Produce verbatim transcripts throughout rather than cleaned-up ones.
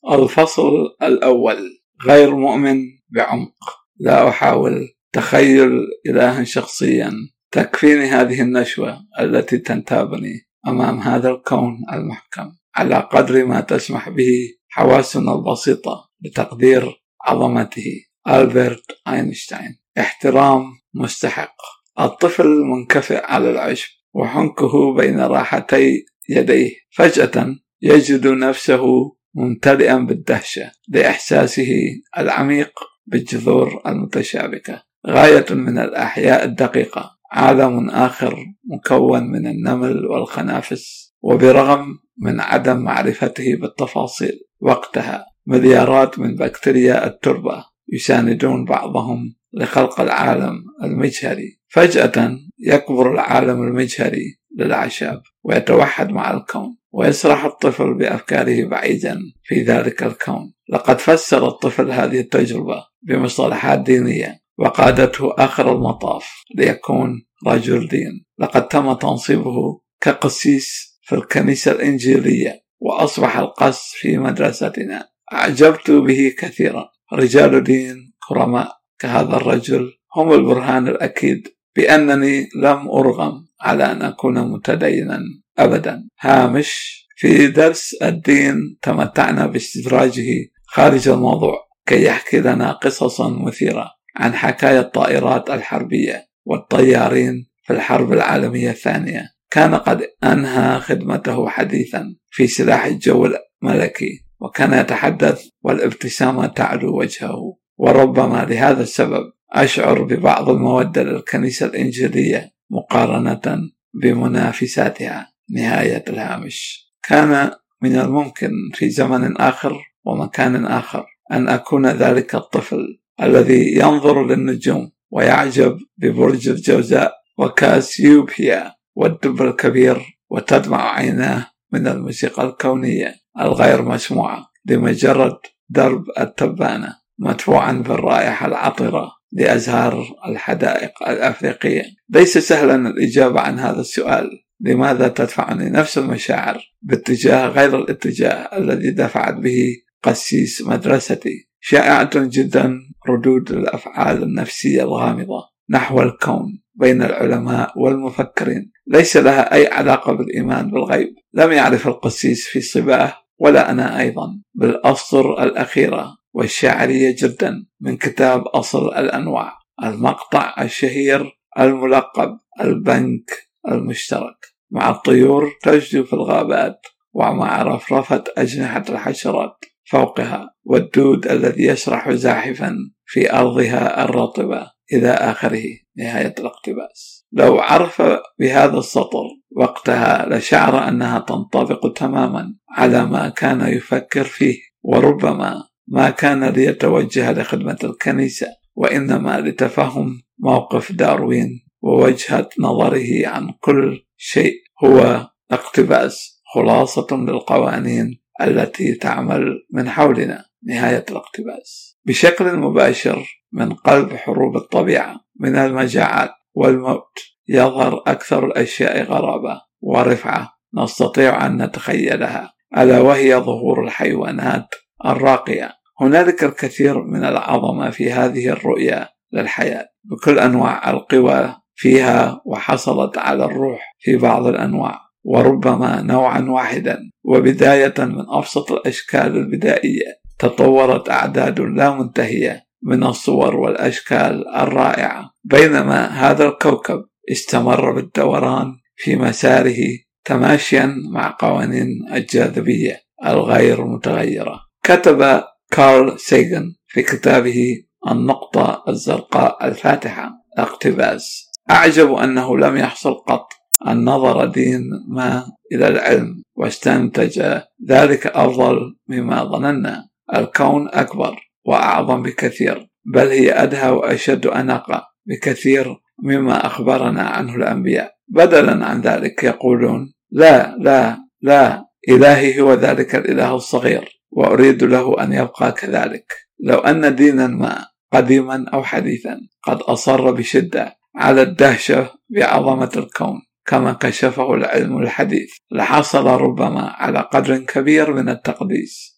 الفصل الأول: غير مؤمن بعمق. لا أحاول تخيل إلها شخصيا، تكفيني هذه النشوة التي تنتابني أمام هذا الكون المحكم على قدر ما تسمح به حواسنا البسيطة لتقدير عظمته. ألبرت أينشتاين. احترام مستحق. الطفل منكفئ على العشب وحنكه بين راحتي يديه، فجأة يجد نفسه ممتلئا بالدهشة لإحساسه العميق بالجذور المتشابكة. غاية من الأحياء الدقيقة، عالم آخر مكون من النمل والخنافس، وبرغم من عدم معرفته بالتفاصيل وقتها مليارات من بكتيريا التربة يساندون بعضهم لخلق العالم المجهري. فجأة يكبر العالم المجهري للأعشاب ويتوحد مع الكون، ويسرح الطفل بأفكاره بعيدا في ذلك الكون. لقد فسر الطفل هذه التجربة بمصطلحات دينية وقادته آخر المطاف ليكون رجل دين. لقد تم تنصيبه كقسيس في الكنيسة الإنجيلية، وأصبح القس في مدرستنا. أعجبت به كثيرا. رجال دين كرماء كهذا الرجل هم البرهان الأكيد بأنني لم أرغم على أن أكون متدينا أبدا. هامش: في درس الدين تمتعنا باستدراجه خارج الموضوع كي يحكي لنا قصصا مثيرة عن حكاية الطائرات الحربية والطيارين في الحرب العالمية الثانية. كان قد أنهى خدمته حديثا في سلاح الجو الملكي، وكان يتحدث والابتسامة تعلو وجهه. وربما لهذا السبب أشعر ببعض المودة للكنيسة الإنجيلية مقارنة بمنافساتها. نهاية الهامش. كان من الممكن في زمن آخر ومكان آخر أن أكون ذلك الطفل الذي ينظر للنجوم ويعجب ببرج الجوزاء وكاسيوبيا والدب الكبير، وتدمع عيناه من الموسيقى الكونية الغير مسموعة لمجرد درب التبانة مدفوعا بالرائحة العطرة لأزهار الحدائق الأفريقية. ليس سهلا الإجابة عن هذا السؤال: لماذا تدفعني نفس المشاعر باتجاه غير الاتجاه الذي دفعت به قسيس مدرستي؟ شائعة جدا ردود الأفعال النفسية الغامضة نحو الكون بين العلماء والمفكرين، ليس لها أي علاقة بالإيمان بالغيب. لم يعرف القسيس في صباه ولا أنا أيضا بالأسطر الأخيرة والشاعرية جدا من كتاب أصل الأنواع، المقطع الشهير الملقب البنك المشترك، مع الطيور تجدو في الغابات، ومع رفرفة أجنحة الحشرات فوقها، والدود الذي يسرح زاحفا في أرضها الرطبة إلى آخره. نهاية الاقتباس. لو عرف بهذا السطر وقتها لشعر أنها تنطبق تماما على ما كان يفكر فيه، وربما ما كان ليتوجه لخدمة الكنيسة، وإنما لتفهم موقف داروين ووجهة نظره عن كل شيء. هو اقتباس خلاصة للقوانين التي تعمل من حولنا. نهاية الاقتباس. بشكل مباشر من قلب حروب الطبيعة، من المجاعات والموت، يظهر أكثر الأشياء غرابة ورفعة نستطيع أن نتخيلها، ألا وهي ظهور الحيوانات الراقية. هنالك الكثير من العظمة في هذه الرؤية للحياة بكل أنواع القوى فيها، وحصلت على الروح في بعض الأنواع، وربما نوعا واحدا. وبداية من أبسط الأشكال البدائية تطورت أعداد لا منتهية من الصور والأشكال الرائعة، بينما هذا الكوكب استمر بالدوران في مساره تماشيا مع قوانين الجاذبية الغير متغيرة. كتب كارل سيغن في كتابه النقطة الزرقاء الفاتحة اقتباس: أعجب أنه لم يحصل قط أن نظر دين ما إلى العلم واستنتج ذلك أفضل مما ظننا. الكون أكبر وأعظم بكثير، بل هي أدهى وأشد أناقة بكثير مما أخبرنا عنه الأنبياء. بدلا عن ذلك يقولون: لا لا لا، إلهي هو ذلك الإله الصغير، وأريد له أن يبقى كذلك. لو أن دينا ما قديما أو حديثا قد أصر بشدة على الدهشة بعظمة الكون كما كشفه العلم الحديث، لحصل ربما على قدر كبير من التقديس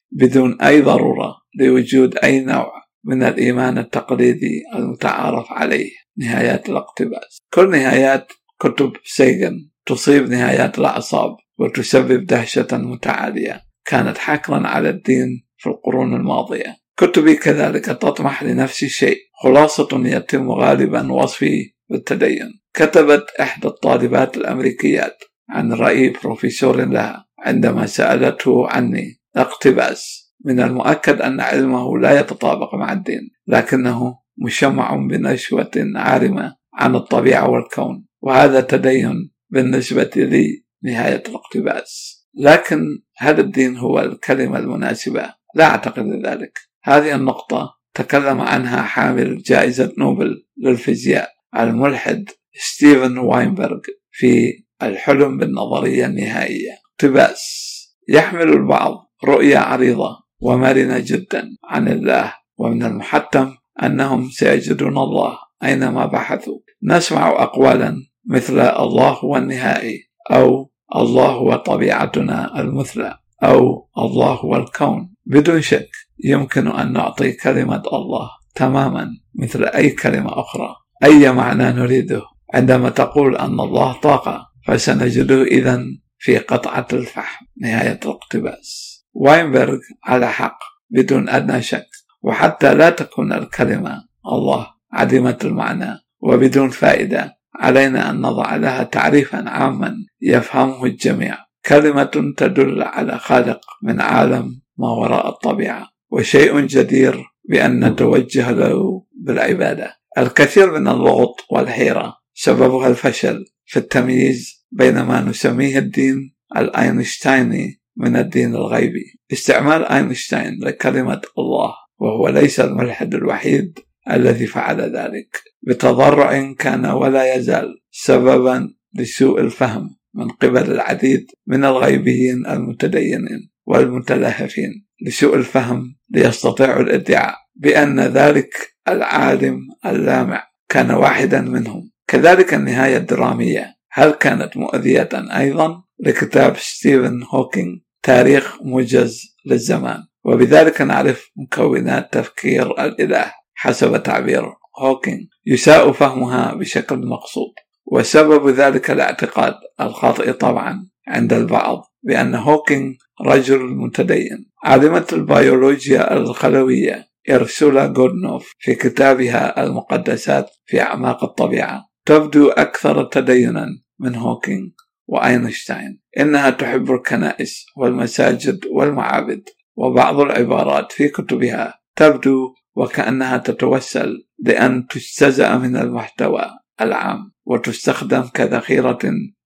بدون أي ضرورة لوجود أي نوع من الإيمان التقليدي المتعارف عليه. نهايات الاقتباس. كل نهايات كتب سيغن تصيب نهايات الأعصاب وتسبب دهشة متعالية كانت حكرا على الدين في القرون الماضية. كتبي كذلك تطمح لنفس الشيء، خلاصة يتم غالبا وصفه بالتدين. كتبت إحدى الطالبات الأمريكيات عن رأي بروفيسور لها عندما سألته عني: اقتباس من المؤكد أن علمه لا يتطابق مع الدين، لكنه مشمع بنشوة عارمة عن الطبيعة والكون، وهذا تدين بالنسبة لي. نهاية الاقتباس. لكن هل الدين هو الكلمة المناسبة؟ لا أعتقد ذلك. هذه النقطة تكلم عنها حامل جائزة نوبل للفيزياء الملحد ستيفن واينبرغ في الحلم بالنظرية النهائية. اقتباس: يحمل البعض رؤية عريضة ومرنة جدا عن الله، ومن المحتم أنهم سيجدون الله أينما بحثوا. نسمع أقوالا مثل الله هو النهائي، أو الله هو طبيعتنا المثلى، أو الله هو الكون. بدون شك يمكن أن نعطي كلمة الله تماما مثل أي كلمة أخرى أي معنى نريده. عندما تقول أن الله طاقة فسنجده إذن في قطعة الفحم. نهاية الاقتباس. واينبرغ على حق بدون أدنى شك، وحتى لا تكون الكلمة الله عديمة المعنى وبدون فائدة، علينا أن نضع لها تعريفا عاما يفهمه الجميع. كلمة تدل على خالق من عالم ما وراء الطبيعة، وشيء جدير بأن نتوجه له بالعبادة. الكثير من اللغط والحيرة سببها الفشل في التمييز بين ما نسميه الدين الأينشتايني من الدين الغيبي. استعمال أينشتاين لكلمة الله، وهو ليس الملحد الوحيد الذي فعل ذلك، بتضرع كان ولا يزال سببا لسوء الفهم من قبل العديد من الغيبيين المتدينين والمتلهفين، لسوء الفهم ليستطيعوا الادعاء بأن ذلك العالم اللامع كان واحدا منهم. كذلك النهاية الدرامية، هل كانت مؤذية أيضا؟ لكتاب ستيفن هوكينج تاريخ موجز للزمان، وبذلك نعرف مكونات تفكير الإله حسب تعبير هوكينج. يساء فهمها بشكل مقصود، وسبب ذلك الاعتقاد الخاطئ طبعا عند البعض بأن هوكينج رجل متدين. عالمة البيولوجيا الخلوية إرسولا غودنوف في كتابها المقدسات في أعماق الطبيعة تبدو أكثر تدينا من هوكينج وأينشتاين. إنها تحب الكنائس والمساجد والمعابد، وبعض العبارات في كتبها تبدو وكأنها تتوسل لأن تجتزأ من المحتوى العام وتستخدم كذخيرة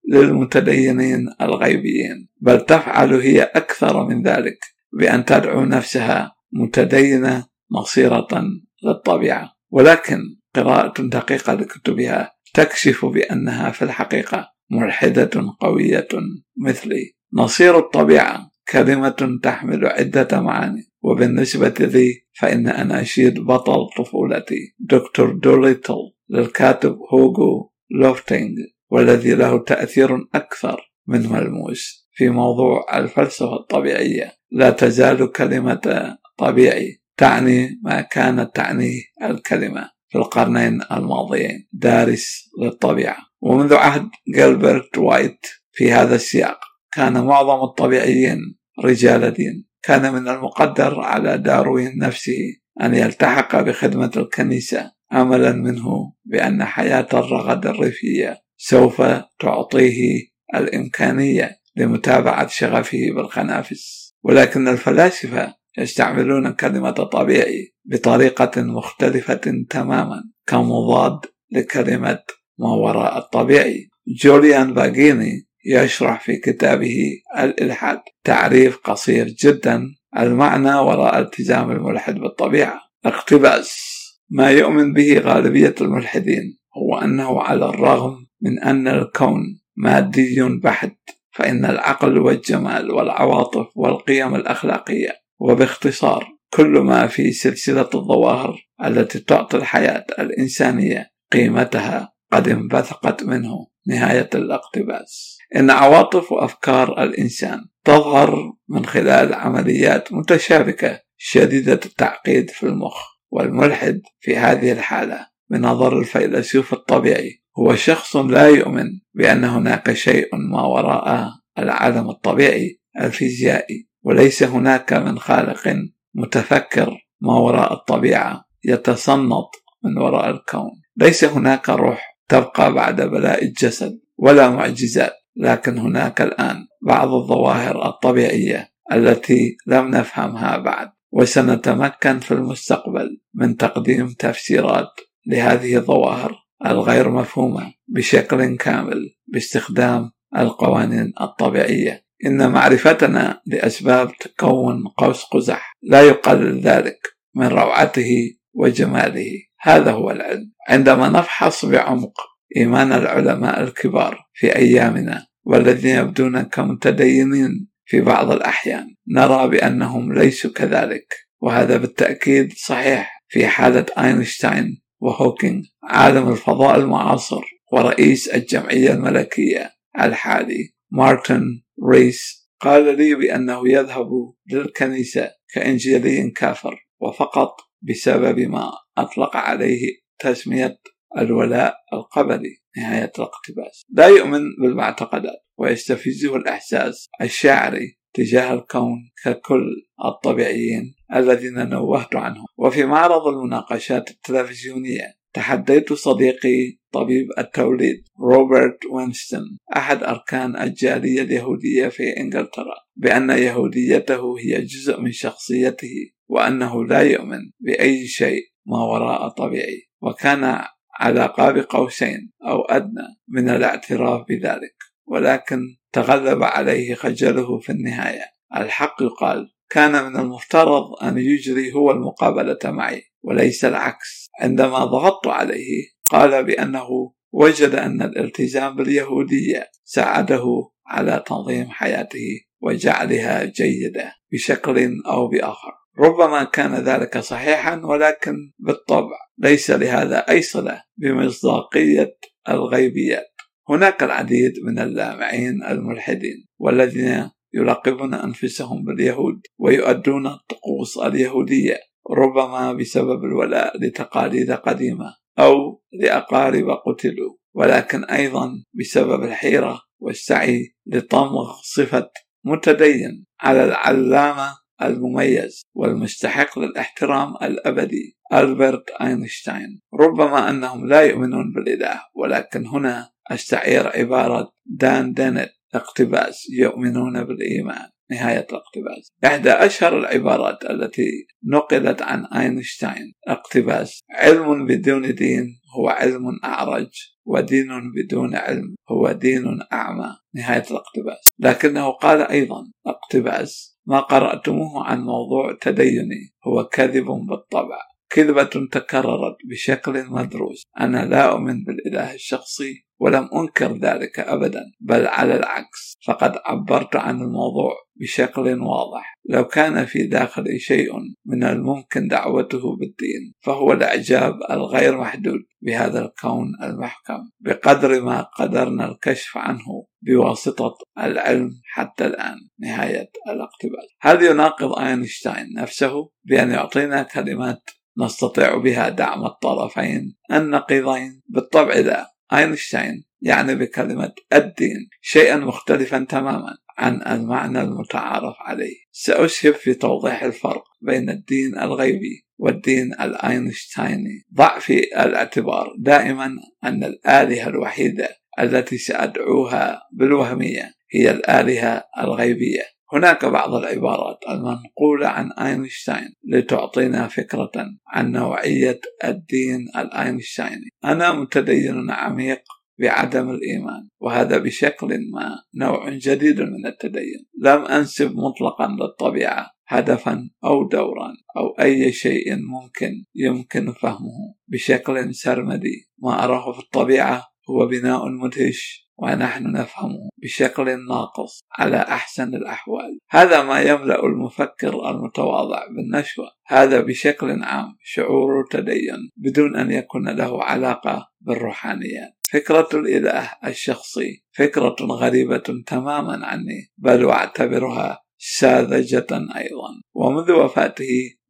للمتدينين الغيبيين، بل تفعل هي أكثر من ذلك بأن تدعو نفسها متدينة نصيرة للطبيعة. ولكن قراءة دقيقة لكتبها تكشف بأنها في الحقيقة ملحدة قوية مثلي. نصير الطبيعة كلمة تحمل عدة معاني، وبالنسبة لي فإن أناشيد بطل طفولتي دكتور دوليتل للكاتب هوغو لوفتينغ، والذي له تأثير أكثر من ملموس في موضوع الفلسفة الطبيعية، لا تزال كلمة طبيعي تعني ما كانت تعنيه الكلمة في القرنين الماضيين، دارس للطبيعة. ومنذ عهد جيلبرت وايت في هذا السياق كان معظم الطبيعيين رجال دين. كان من المقدر على داروين نفسه أن يلتحق بخدمة الكنيسة، أملا منه بأن حياة الرغد الريفية سوف تعطيه الإمكانية لمتابعة شغفه بالخنافس. ولكن الفلاسفة يستعملون كلمة طبيعي بطريقة مختلفة تماما كمضاد لكلمة ما وراء الطبيعي. جوليان باغيني يشرح في كتابه الإلحاد تعريف قصير جدا المعنى وراء التزام الملحد بالطبيعة. اقتباس: ما يؤمن به غالبية الملحدين هو أنه على الرغم من أن الكون مادي بحت، فإن العقل والجمال والعواطف والقيم الأخلاقية، وباختصار كل ما في سلسلة الظواهر التي تعطي الحياة الإنسانية قيمتها، قد انبثقت منه. نهاية الاقتباس. إن عواطف وأفكار الإنسان تظهر من خلال عمليات متشابكة شديدة التعقيد في المخ، والملحد في هذه الحالة بنظر الفيلسوف الطبيعي هو شخص لا يؤمن بأن هناك شيء ما وراء العالم الطبيعي الفيزيائي، وليس هناك من خالق متفكر ما وراء الطبيعة يتصنط من وراء الكون. ليس هناك روح تبقى بعد بلاء الجسد ولا معجزات، لكن هناك الآن بعض الظواهر الطبيعية التي لم نفهمها بعد، وسنتمكن في المستقبل من تقديم تفسيرات لهذه الظواهر الغير مفهومة بشكل كامل باستخدام القوانين الطبيعية. إن معرفتنا لأسباب تكون قوس قزح لا يقلل ذلك من روعته وجماله. هذا هو العلم. عندما نفحص بعمق إيمان العلماء الكبار في أيامنا والذين يبدون كمتدينين في بعض الأحيان، نرى بأنهم ليسوا كذلك، وهذا بالتأكيد صحيح في حالة أينشتاين وهوكينج عالم الفضاء المعاصر ورئيس الجمعية الملكية الحالي مارتن ريس قال لي بأنه يذهب للكنيسة كإنجيلي كافر، وفقط بسبب ما أطلق عليه تسمية الولاء القبلي. نهاية الاقتباس. لا يؤمن بالمعتقدات ويستفزه الإحساس الشاعري تجاه الكون ككل الطبيعيين الذين نوهت عنهم. وفي معرض المناقشات التلفزيونية تحديت صديقي طبيب التوليد روبرت وينستون أحد أركان الجالية اليهودية في إنجلترا بأن يهوديته هي جزء من شخصيته، وأنه لا يؤمن بأي شيء ما وراء طبيعي، وكان على قاب قوسين أو أدنى من الاعتراف بذلك، ولكن تغلب عليه خجله في النهاية. الحق يقال كان من المفترض أن يجري هو المقابلة معي وليس العكس. عندما ضغطت عليه قال بأنه وجد أن الالتزام باليهودية ساعده على تنظيم حياته وجعلها جيدة بشكل أو بآخر. ربما كان ذلك صحيحا، ولكن بالطبع ليس لهذا أي صلة بمصداقية الغيبيات. هناك العديد من اللامعين الملحدين والذين يلقبون أنفسهم باليهود ويؤدون الطقوس اليهودية، ربما بسبب الولاء لتقاليد قديمة أو لأقارب قتلوا، ولكن أيضا بسبب الحيرة والسعي لطمغ صفة متدين على العلامة المميز والمستحق للاحترام الأبدي ألبرت أينشتاين. ربما أنهم لا يؤمنون بالإله، ولكن هنا أستعير عبارة دان دينت اقتباس يؤمنون بالإيمان. نهاية الاقتباس. إحدى أشهر العبارات التي نقلت عن أينشتاين اقتباس: علم بدون دين هو علم أعرج، ودين بدون علم هو دين أعمى. نهاية الاقتباس. لكنه قال أيضا اقتباس: ما قرأتموه عن موضوع تديني هو كذب بالطبع، كذبة تكررت بشكل مدروس. أنا لا أؤمن بالإله الشخصي ولم أنكر ذلك أبدا، بل على العكس، فقد عبرت عن الموضوع بشكل واضح. لو كان في داخلي شيء من الممكن دعوته بالدين فهو الإعجاب الغير محدود بهذا الكون المحكم بقدر ما قدرنا الكشف عنه بواسطة العلم حتى الآن. نهاية الاقتباس. هل يناقض أينشتاين نفسه بأن يعطينا كلمات نستطيع بها دعم الطرفين النقيضين؟ بالطبع لا. أينشتاين يعني بكلمة الدين شيئا مختلفا تماما عن المعنى المتعارف عليه. سأسهب في توضيح الفرق بين الدين الغيبي والدين الأينشتايني. ضع في الاعتبار دائما أن الآلهة الوحيدة التي سأدعوها بالوهمية هي الآلهة الغيبية. هناك بعض العبارات المنقولة عن أينشتاين لتعطينا فكرة عن نوعية الدين الأينشتايني. أنا متدين عميق بعدم الإيمان، وهذا بشكل ما نوع جديد من التدين. لم أنسب مطلقا للطبيعة هدفا أو دورا أو أي شيء ممكن يمكن فهمه بشكل سرمدي. ما أراه في الطبيعة هو بناء مدهش، ونحن نفهمه بشكل ناقص على أحسن الأحوال. هذا ما يملأ المفكر المتواضع بالنشوة. هذا بشكل عام شعور تدين بدون أن يكون له علاقة بالروحانيات. فكرة الإله الشخصي فكرة غريبة تماما عني، بل واعتبرها ساذجة أيضا. ومنذ وفاته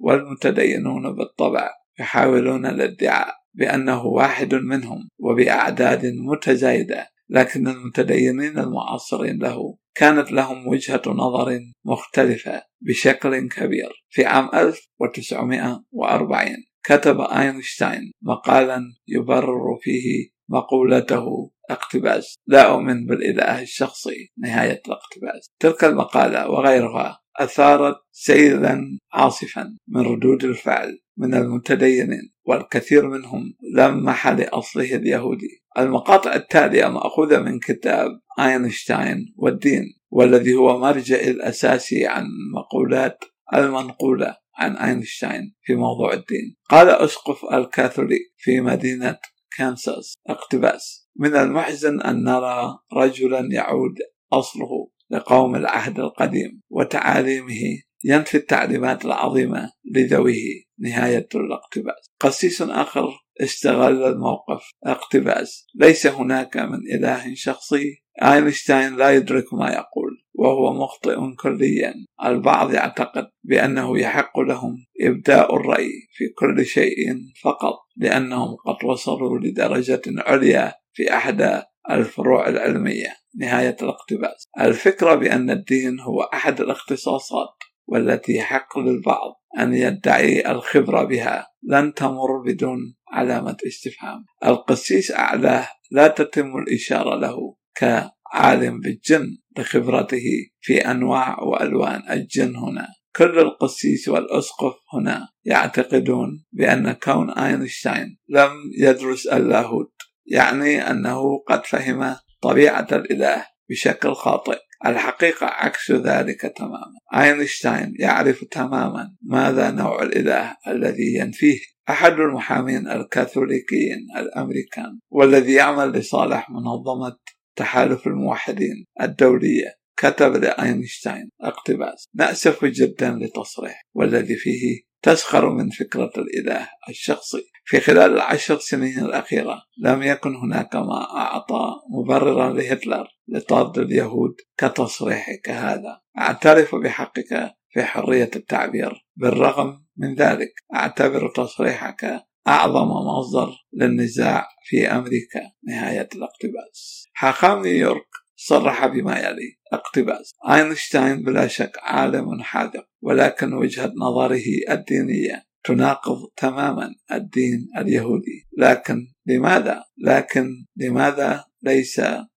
والمتدينون بالطبع يحاولون الادعاء بأنه واحد منهم وبأعداد متزايدة، لكن المتدينين المعاصرين له كانت لهم وجهة نظر مختلفة بشكل كبير. في عام ألف وتسعمائة وأربعين كتب أينشتاين مقالا يبرر فيه مقولته اقتباس: لا أؤمن بالإله الشخصي، نهاية الاقتباس. تلك المقالة وغيرها أثارت سيلا عاصفا من ردود الفعل من المتدينين، والكثير منهم لمح لأصله اليهودي. المقاطع التالية مأخوذة من كتاب أينشتاين والدين، والذي هو مرجع الأساسي عن مقولات المنقولة عن أينشتاين في موضوع الدين. قال أسقف الكاثوليك في مدينة كانساس اقتباس: من المحزن أن نرى رجلا يعود أصله لقوم العهد القديم وتعاليمه ينفي التعليمات العظيمة لذويه، نهاية الاقتباس. قسيس آخر استغل الموقف اقتباس: ليس هناك من إله شخصي، أينشتاين لا يدرك ما يقول وهو مخطئ كليا. البعض يعتقد بأنه يحق لهم إبداء الرأي في كل شيء فقط لأنهم قد وصلوا لدرجة عليا في أحد الفروع العلمية، نهاية الاقتباس. الفكرة بأن الدين هو أحد الاختصاصات والتي يحق للبعض أن يدعي الخبرة بها لن تمر بدون علامة استفهام. القسيس أعلاه لا تتم الإشارة له كعالم بالجن لخبرته في أنواع وألوان الجن. هنا كل القسيس والأسقف هنا يعتقدون بأن كون أينشتاين لم يدرس اللاهوت يعني أنه قد فهم طبيعة الإله بشكل خاطئ. الحقيقة عكس ذلك تماما. أينشتاين يعرف تماما ماذا نوع الإله الذي ينفيه. أحد المحامين الكاثوليكيين الأمريكان والذي يعمل لصالح منظمة تحالف الموحدين الدولية كتب لأينشتاين اقتباس: نأسف جدا لتصريح والذي فيه تسخر من فكرة الإله الشخصي. في خلال العشر سنين الأخيرة لم يكن هناك ما أعطى مبررا لهتلر لطرد اليهود كتصريحك هذا. أعترف بحقك في حرية التعبير، بالرغم من ذلك أعتبر تصريحك أعظم مصدر للنزاع في أمريكا، نهاية الاقتباس. حاخام نيويورك صرح بما يلي اقتباس: أينشتاين بلا شك عالم حاذق، ولكن وجهة نظره الدينية تناقض تماما الدين اليهودي. لكن لماذا؟ لكن لماذا ليس؟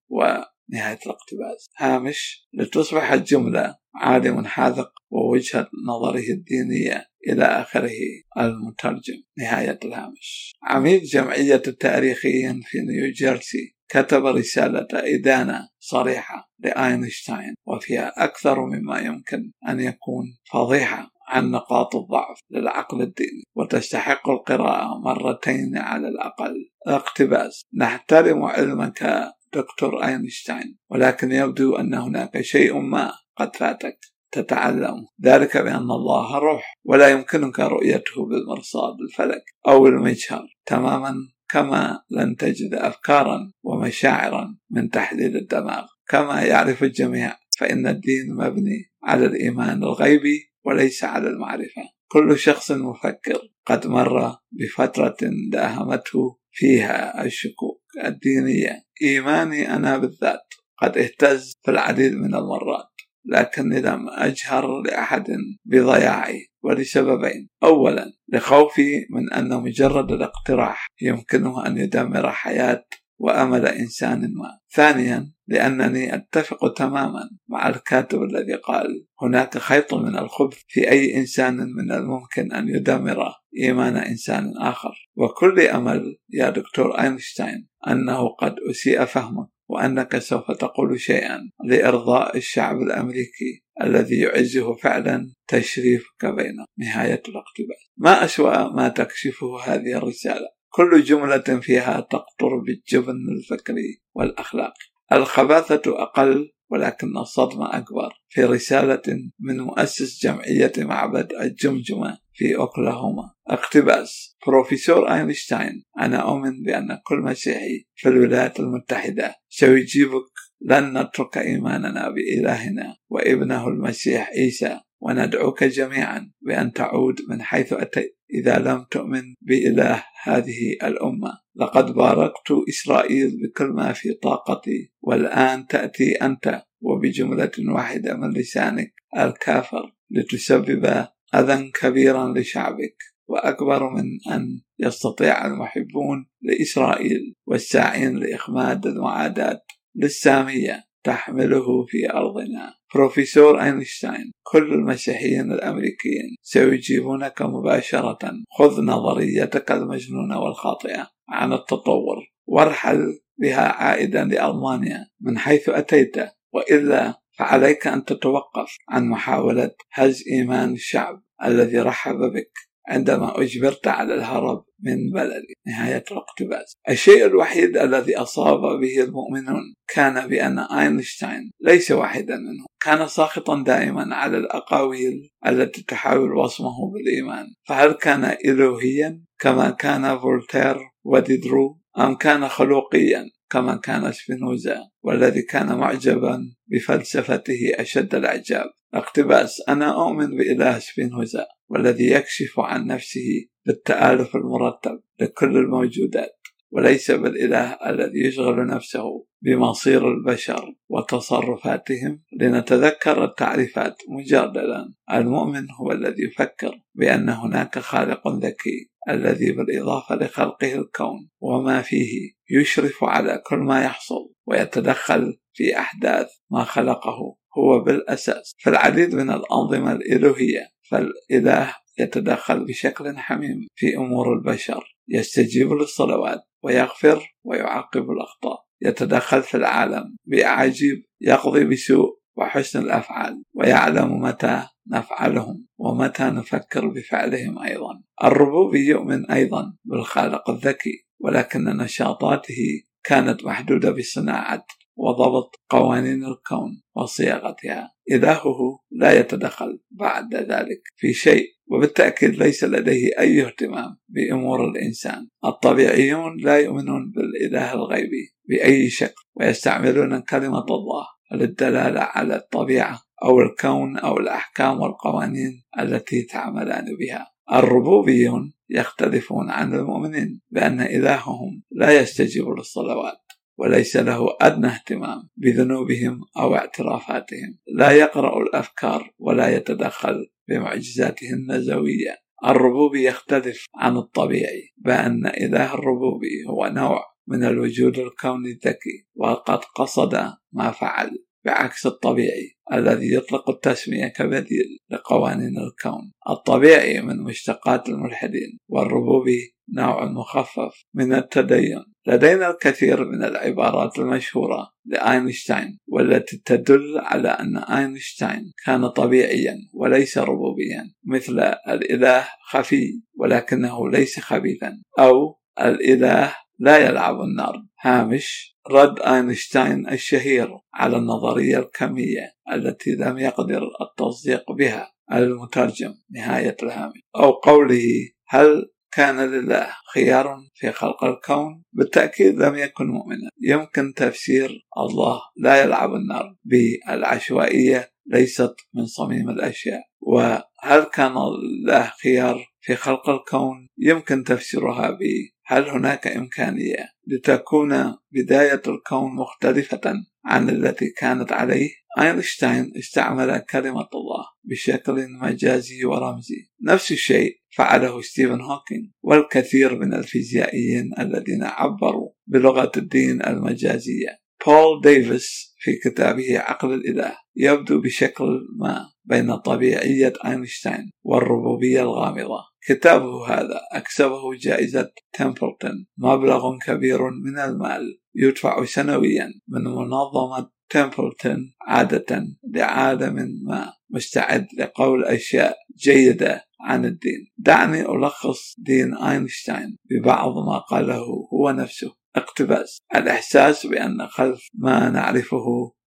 ونهاية الاقتباس. هامش: لتصبح الجملة عالم حاذق ووجهة نظره الدينية إلى آخره. المترجم، نهاية الهامش. عميد جمعية التاريخيين في نيوجيرسي كتب رسالة إدانة صريحة لأينشتاين وفيها أكثر مما يمكن أن يكون فضيحة عن نقاط الضعف للعقل الديني، وتستحق القراءة مرتين على الأقل. اقتباس: نحترم علمك دكتور أينشتاين، ولكن يبدو أن هناك شيء ما قد فاتك تتعلم، ذلك بأن الله روح ولا يمكنك رؤيته بالمرصاد الفلك أو المجهر، تماما كما لن تجد أفكارا ومشاعرا من تحليل الدماغ. كما يعرف الجميع فإن الدين مبني على الإيمان الغيبي وليس على المعرفة. كل شخص مفكر قد مر بفترة داهمته فيها الشكوك الدينية. إيماني أنا بالذات قد اهتز في العديد من المرات، لكني لم أجهر لأحد بضياعي، ولسببين: أولا لخوفي من أن مجرد الاقتراح يمكنه أن يدمر حياة وأمل إنسان ما. ثانيا لأنني أتفق تماما مع الكاتب الذي قال: هناك خيط من الخبث في أي إنسان من الممكن أن يدمر إيمان إنسان آخر. وكل أمل يا دكتور أينشتاين أنه قد أسيء فهمك، وأنك سوف تقول شيئا لإرضاء الشعب الأمريكي الذي يعزه فعلا تشريفك بينه، نهاية الاقتباس. ما أسوأ ما تكشفه هذه الرسالة، كل جملة فيها تقطر بالجبن الفكري والأخلاقي. الخباثة أقل ولكن الصدمة أكبر في رسالة من مؤسس جمعية معبد الجمجمة في أوكلاهوما. اقتباس: بروفيسور أينشتاين: أنا أؤمن بأن كل مسيحي في الولايات المتحدة سيجيبك لن نترك إيماننا بإلهنا وابنه المسيح عيسى، وندعوك جميعا بأن تعود من حيث أتيت إذا لم تؤمن بإله هذه الأمة. لقد باركت إسرائيل بكل ما في طاقتي، والآن تأتي أنت وبجملة واحدة من لسانك الكافر لتسبب أذى كبيرا لشعبك، وأكبر من أن يستطيع المحبون لإسرائيل والساعين لإخماد المعاداة للسامية تحمله في أرضنا. بروفيسور أينشتاين: كل المسيحيين الأمريكيين سيجيبونك مباشرة. خذ نظريتك المجنونة والخاطئة عن التطور وارحل بها عائدا لألمانيا من حيث أتيت، وإلا فعليك أن تتوقف عن محاولة هز إيمان الشعب الذي رحب بك عندما أجبرت على الهرب من بلدي. نهاية الاقتباس. الشيء الوحيد الذي أصاب به المؤمنون كان بأن أينشتاين ليس واحدا منهم. كان ساخطا دائما على الأقاويل التي تحاول وصمه بالإيمان. فهل كان إلهيا كما كان فولتير وديدرو، أم كان خلوقيا كما كان سبينوزا والذي كان معجبا بفلسفته أشد الإعجاب؟ اقتباس: أنا أؤمن بإله سبينوزا والذي يكشف عن نفسه بالتآلف المرتب لكل الموجودات، وليس بالإله الذي يشغل نفسه بمصير البشر وتصرفاتهم. لنتذكر التعريفات مجددا: المؤمن هو الذي يفكر بأن هناك خالق ذكي الذي بالإضافة لخلقه الكون وما فيه يشرف على كل ما يحصل ويتدخل في أحداث ما خلقه. هو بالأساس في العديد من الأنظمة الإلهية، فالإله يتدخل بشكل حميم في أمور البشر، يستجيب للصلوات ويغفر ويعاقب الأخطاء، يتدخل في العالم بأعاجيب، يقضي بسوء وحسن الأفعال، ويعلم متى نفعلهم ومتى نفكر بفعلهم. أيضا الربوبي يؤمن أيضا بالخالق الذكي، ولكن نشاطاته كانت محدودة بصناعة وضبط قوانين الكون وصياغتها. إلهه لا يتدخل بعد ذلك في شيء، وبالتأكيد ليس لديه أي اهتمام بأمور الإنسان. الطبيعيون لا يؤمنون بالإله الغيبي بأي شكل، ويستعملون كلمة الله للدلالة على الطبيعة أو الكون أو الأحكام والقوانين التي تعملان بها. الربوبيون يختلفون عن المؤمنين بأن إلههم لا يستجيب للصلوات، وليس له أدنى اهتمام بذنوبهم أو اعترافاتهم، لا يقرأ الأفكار ولا يتدخل بمعجزاته النزوية. الربوبي يختلف عن الطبيعي بأن إله الربوبي هو نوع من الوجود الكوني الذكي، وقد قصد ما فعل، بعكس الطبيعي الذي يطلق التسمية كبديل لقوانين الكون. الطبيعي من مشتقات الملحدين، والربوبي نوع مخفف من التدين. لدينا الكثير من العبارات المشهورة لأينشتاين والتي تدل على أن أينشتاين كان طبيعيا وليس ربوبيا، مثل الإله خفي ولكنه ليس خبيثا، أو الإله لا يلعب النار. هامش رد أينشتاين الشهير على النظرية الكمية التي لم يقدر التصديق بها المترجم. نهاية الهامش. أو قوله: هل كان لله خيار في خلق الكون؟ بالتأكيد لم يكن مؤمنا. يمكن تفسير الله لا يلعب النار بالعشوائية ليست من صميم الأشياء. وهل كان له خيار في خلق الكون؟ يمكن تفسيرها ب هل هناك إمكانية لتكون بداية الكون مختلفة عن التي كانت عليه؟ أينشتاين استعمل كلمة الله بشكل مجازي ورمزي. نفس الشيء فعله ستيفن هوكينج والكثير من الفيزيائيين الذين عبروا بلغة الدين المجازية. بول ديفيس في كتابه عقل الإله يبدو بشكل ما بين طبيعية أينشتاين والربوبية الغامضة. كتابه هذا أكسبه جائزة تمبلتون، مبلغ كبير من المال يدفع سنويا من منظمة تمبلتون عادة لعالم ما مستعد لقول أشياء جيدة عن الدين. دعني ألخص دين أينشتاين ببعض ما قاله هو نفسه. اقتباس: الإحساس بأن خلف ما نعرفه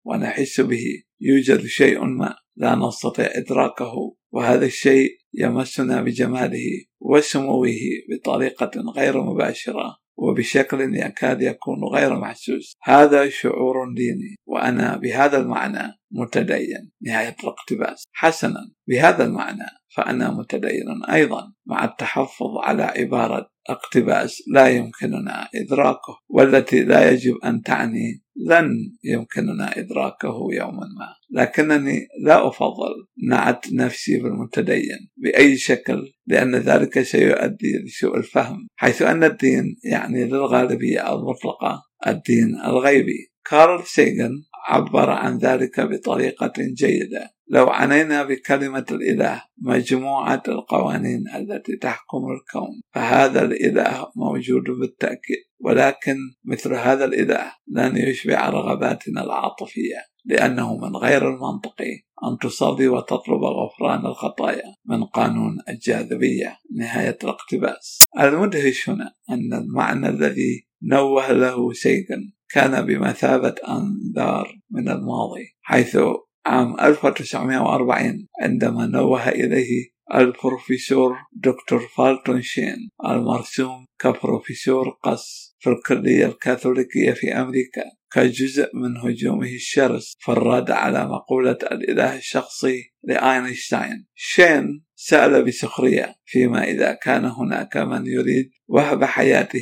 ونحس به يوجد شيء ما لا نستطيع إدراكه، وهذا الشيء يمسنا بجماله وسموه بطريقة غير مباشرة وبشكل يكاد يكون غير محسوس. هذا شعور ديني، وأنا بهذا المعنى متدين. نهاية الاقتباس. حسنا، بهذا المعنى فأنا متدين أيضا، مع التحفظ على عبارة اقتباس لا يمكننا إدراكه، والتي لا يجب أن تعني لن يمكننا إدراكه يوما ما. لكنني لا أفضل نعت نفسي بالمتدين بأي شكل، لأن ذلك سيؤدي لسوء الفهم، حيث أن الدين يعني للغالبية المطلقة الدين الغيبي. كارل سيغن عبر عن ذلك بطريقة جيدة: لو عنينا بكلمة الإله مجموعة القوانين التي تحكم الكون، فهذا الإله موجود بالتأكيد، ولكن مثل هذا الإله لن يشبع رغباتنا العاطفية، لأنه من غير المنطقي أن تصلي وتطلب غفران الخطايا من قانون الجاذبية. نهاية الاقتباس. المدهش هنا أن المعنى الذي نوه له سيغن كان بمثابة أنذار من الماضي، حيث عام ألف وتسعمائة وأربعين عندما نوه إليه البروفيسور دكتور فالتون شين المرسوم كبروفيسور قس في الكلية الكاثوليكية في أمريكا كجزء من هجومه الشرس في الرد على مقولة الإله الشخصي لأينشتاين. شين سأل بسخرية فيما إذا كان هناك من يريد وهب حياته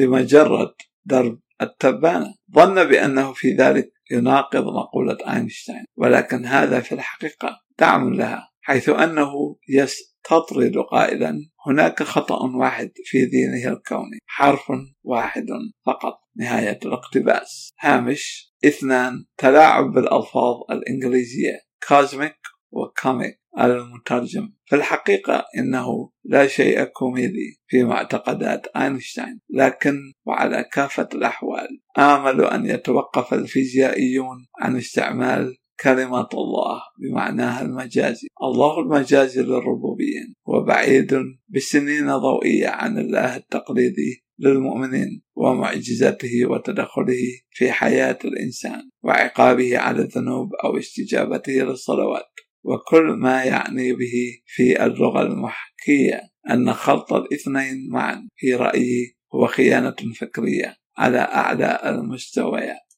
لمجرد ضرب التبانة. ظن بأنه في ذلك يناقض مقولة أينشتاين، ولكن هذا في الحقيقة دعم لها، حيث أنه يستطرد قائلا: هناك خطأ واحد في دينه الكوني، حرف واحد فقط. نهاية الاقتباس. هامش اثنان: تلاعب بالألفاظ الإنجليزية كوزميك وكوميك على المترجم. في الحقيقة إنه لا شيء كوميدي في معتقدات أينشتاين، لكن وعلى كافة الأحوال آمل أن يتوقف الفيزيائيون عن استعمال كلمة الله بمعناها المجازي. الله المجازي للربوبيين وبعيد بسنين ضوئية عن الله التقليدي للمؤمنين ومعجزته وتدخله في حياة الإنسان وعقابه على الذنوب أو استجابته للصلوات، وكل ما يعني به في اللغة المحكية أن خلط الاثنين معا في رأيي هو خيانة فكرية على أعلى المستويات.